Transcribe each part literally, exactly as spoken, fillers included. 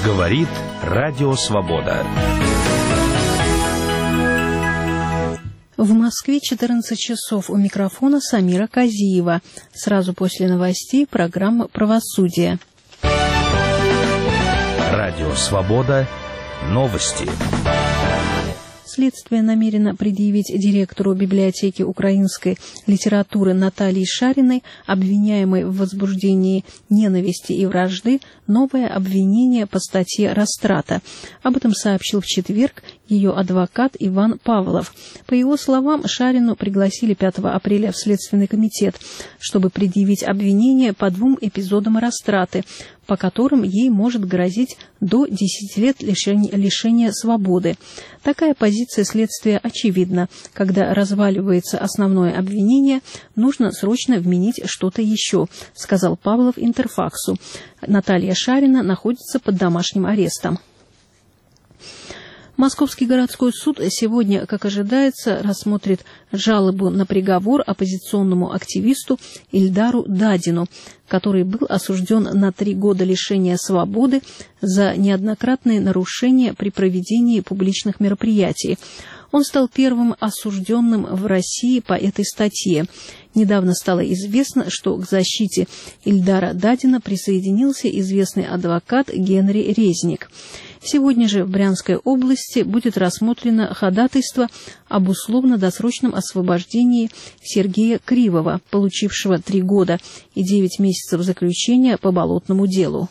Говорит Радио Свобода. В Москве четырнадцать часов. У микрофона Самира Казиева. Сразу после новостей программа «Правосудие». Радио Свобода. Новости. Следствие намерено предъявить директору библиотеки украинской литературы Натальи Шариной, обвиняемой в возбуждении ненависти и вражды, новое обвинение по статье «Растрата». Об этом сообщил в четверг ее адвокат Иван Павлов. По его словам, Шарину пригласили пятого апреля в Следственный комитет, чтобы предъявить обвинение по двум эпизодам растраты, по которым ей может грозить до десяти лет лишения, лишения свободы. Такая позиция следствия очевидна. Когда разваливается основное обвинение, нужно срочно вменить что-то еще, сказал Павлов Интерфаксу. Наталья Шарина находится под домашним арестом. Московский городской суд сегодня, как ожидается, рассмотрит жалобу на приговор оппозиционному активисту Ильдару Дадину, который был осужден на три года лишения свободы за неоднократные нарушения при проведении публичных мероприятий. Он стал первым осужденным в России по этой статье. Недавно стало известно, что к защите Ильдара Дадина присоединился известный адвокат Генри Резник. Сегодня же в Брянской области будет рассмотрено ходатайство об условно-досрочном освобождении Сергея Кривова, получившего три года и девять месяцев заключения по болотному делу.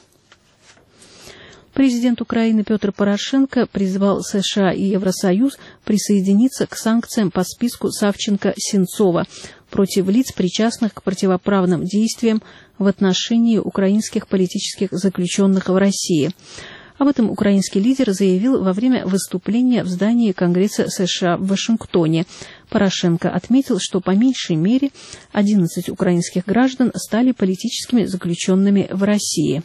Президент Украины Петр Порошенко призвал США и Евросоюз присоединиться к санкциям по списку Савченко-Сенцова против лиц, причастных к противоправным действиям в отношении украинских политических заключенных в России. Об этом украинский лидер заявил во время выступления в здании Конгресса США в Вашингтоне. Порошенко отметил, что по меньшей мере одиннадцать украинских граждан стали политическими заключенными в России.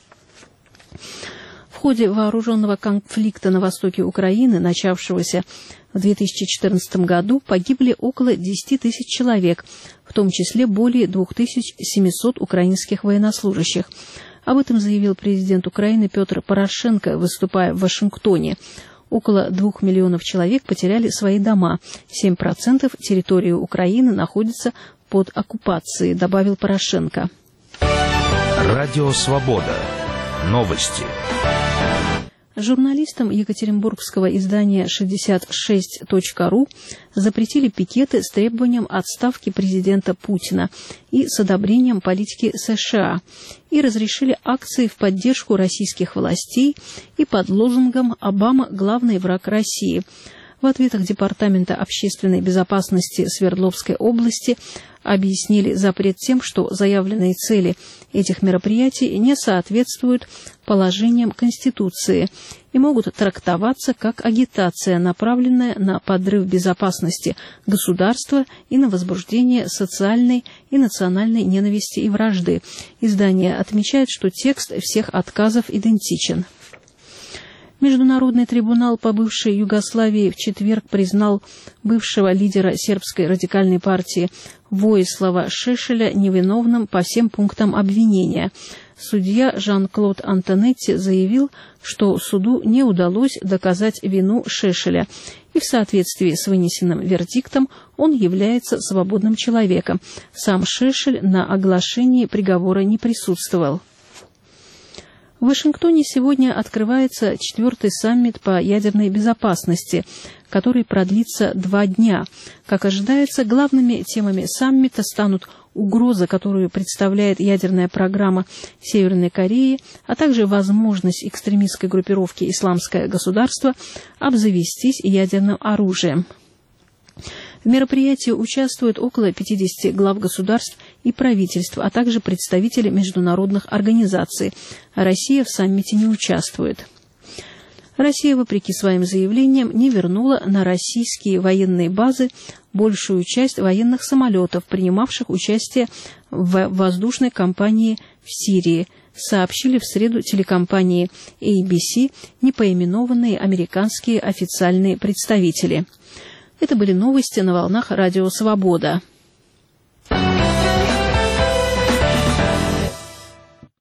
В ходе вооруженного конфликта на востоке Украины, начавшегося в две тысячи четырнадцатом году, погибли около десяти тысяч человек, в том числе более двух тысяч семисот украинских военнослужащих. Об этом заявил президент Украины Петр Порошенко, выступая в Вашингтоне. Около двух миллионов человек потеряли свои дома. семь процентов территории Украины находится под оккупацией, добавил Порошенко. Радио Свобода. Новости. Журналистам екатеринбургского издания шестьдесят шесть точка ру запретили пикеты с требованием отставки президента Путина и с одобрением политики США, и разрешили акции в поддержку российских властей и под лозунгом «Обама – главный враг России». В ответах Департамента общественной безопасности Свердловской области объяснили запрет тем, что заявленные цели этих мероприятий не соответствуют положениям Конституции и могут трактоваться как агитация, направленная на подрыв безопасности государства и на возбуждение социальной и национальной ненависти и вражды. Издание отмечает, что текст всех отказов идентичен. Международный трибунал по бывшей Югославии в четверг признал бывшего лидера сербской радикальной партии Воислава Шешеля невиновным по всем пунктам обвинения. Судья Жан-Клод Антонетти заявил, что суду не удалось доказать вину Шешеля, и в соответствии с вынесенным вердиктом он является свободным человеком. Сам Шешель на оглашении приговора не присутствовал. В Вашингтоне сегодня открывается четвертый саммит по ядерной безопасности, который продлится два дня. Как ожидается, главными темами саммита станут угроза, которую представляет ядерная программа Северной Кореи, а также возможность экстремистской группировки «Исламское государство» обзавестись ядерным оружием. В мероприятии участвуют около пятидесяти глав государств и правительств, а также представители международных организаций. Россия в саммите не участвует. Россия, вопреки своим заявлениям, не вернула на российские военные базы большую часть военных самолетов, принимавших участие в воздушной кампании в Сирии, сообщили в среду телекомпании эй би си непоименованные американские официальные представители. Это были новости на волнах Радио Свобода.